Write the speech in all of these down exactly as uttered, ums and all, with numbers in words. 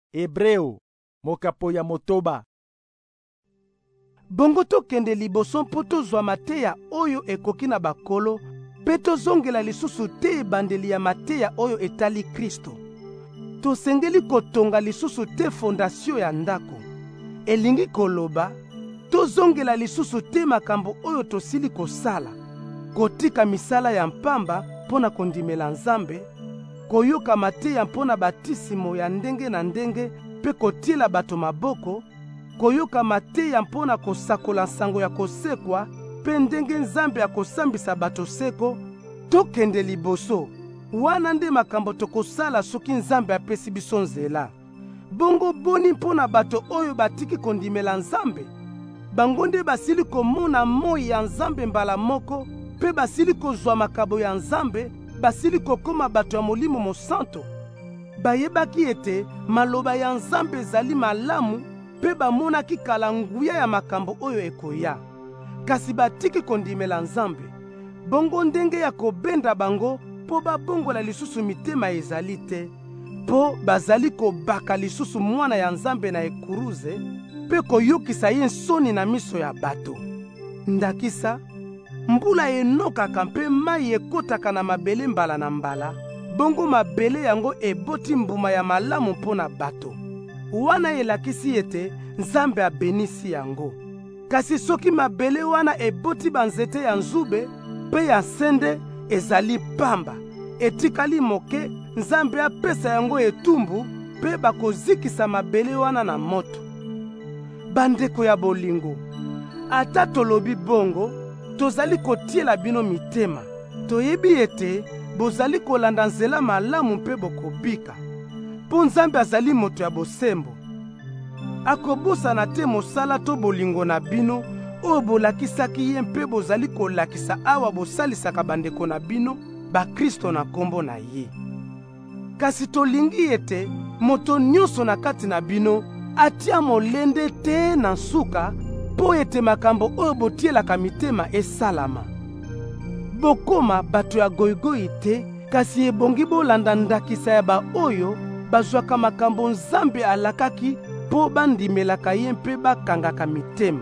Hebreo, mokapo ya motoba. Bongo tokende liboso mpo tozwa mateya oyo ekoki na bakolo, mpe tozongela lisusu te ebandeli ya mateya oyo etali Kristo. Tosengeli kotonga lisusu te fondasio ya ndako. Elingi koloba, tozongela lisusu te makambo oyo tosili kosala, kotika misala ya mpamba mpo na kondimela Nzambe, koyoka mateya mpo na batisimo ya ndenge na ndenge mpe kotiela bato maboko, koyoka mateya mpo na kosakola nsango ya kosekwa mpe ndenge Nzambe akosambisa bato seko. Tokende liboso, wana nde makambo tokosala soki Nzambe apesi biso nzela. Bongo boni mpo na bato oyo batiki kondimela Nzambe, bango nde basili komona moi ya Nzambe mbala moko, mpe basili kozwa makabo ya Nzambe, basili kokoma bato ya Molimo Mosantu. Bayebaki ete maloba ya Nzambe ezali malamu, mpe bamonaki kala nguya ya makambo oyo ekoya. Kasi batiki kondimela Nzambe, bongo ndenge ya kobenda bango mpo babongola lisusu mitema ezali te, mpo bazali kobaka lisusu mwana ya Nzambe na ekuruze, mpe koyokisa ye nsoni na miso ya bato. Ndakisa, mbula enokaka mpe mai ekotaka na mabele mbala na mbala, bongo mabele yango eboti mbuma ya malamu mpo na bato. Wana elakisi ete Nzambe abenisi yango. Kasi soki mabele wana eboti banzete ya nzube mpe ya sende ezali pamba, etikali moke, Nzambe apesa yango etumbu mpe bakozikisa mabele wana na moto. Bandeko ya bolingo, ata tolobi bongo, tozali kotiela bino mitema. Toyebi ete bozali kolanda nzela malamu mpe bokobika. Po Nzambe azali moto ya bosembo. Akobosana te mosala to bolingo na bino oyo bolakisaki ye mpe bozali kolakisa awa bosalisaka bandeko na bino bakristo na kombo na ye. Kasi tolingi ete moto nyonso na kati na bino atia molende te na nsuka po ete makambo oyo botielaka mitema esalama. Bokoma bato ya goyigoyi te, kasi ebongi bolanda ndakisa ya ba oyo bazwaka makambo Nzambe alakaki po bandimelaka ye mpe bakangaka mitema.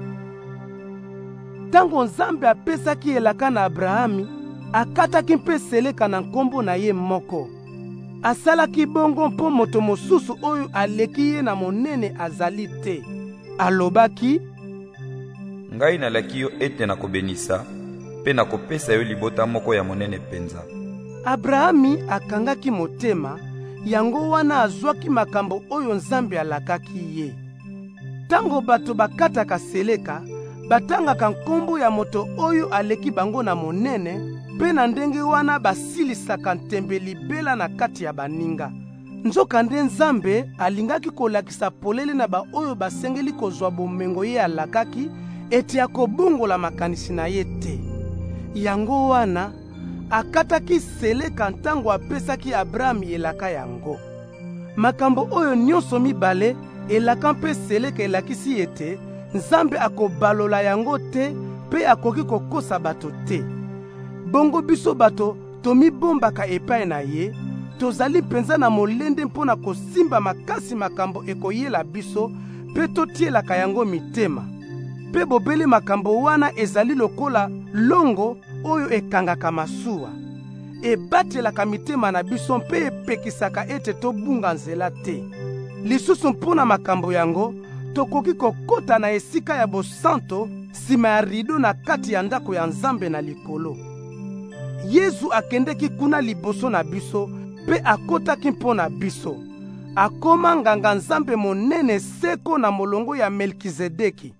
Tango Nzambe apesaki elaka na Abrahami, akataki mpe seleka na nkombo na ye moko. Asalaki bongo mpo moto mosusu oyo aleki ye na monene azali te. Alobaki, ngai nalaki yo ete nakobenisa mpe nakopesa yo libota moko ya monene penza. Abrahami akangaki motema, yango wana azwaki makambo oyo Nzambe alakaki ye. Tango bato bakataka seleka, batangaka nkombo ya moto oyo aleki bango na monene, mpe na ndenge wana basilisaka ntembeli bela na kati ya baninga. Nzoka nde Nzambe alingaki kolakisa polele na ba oyo basengeli kozwa bomengo ye alakaki, ete akobongola makanisi na ye te. Yango wana akataki seleka ntango apesaki Abrahami elaka yango. Makambo oyo nyonso mibale, elaka mpe seleka, elakisi ete Nzambe akobalola yango te mpe akoki kokosa bato te. Bongo biso bato tomibombaka epai na ye, tozali penza na molende mpo na kosimba makasi makambo ekoyela biso mpe totielaka yango mitema. Mpe bobele makambo wana ezali lokola longo oyo ekangaka masuwa. Ebatelaka mitema na biso mpe epekisaka ete tobunga nzela te. Lisusu mpona makambo yango, tokoki kokota na esika ya bosanto sima ya rido na kati ya ndako ya Nzambe na likolo. Yesu akendeki kuna liboso na biso mpe akotaki mpona biso. Akoma nganga Nzambe monene seko na molongo ya Melkizedeki.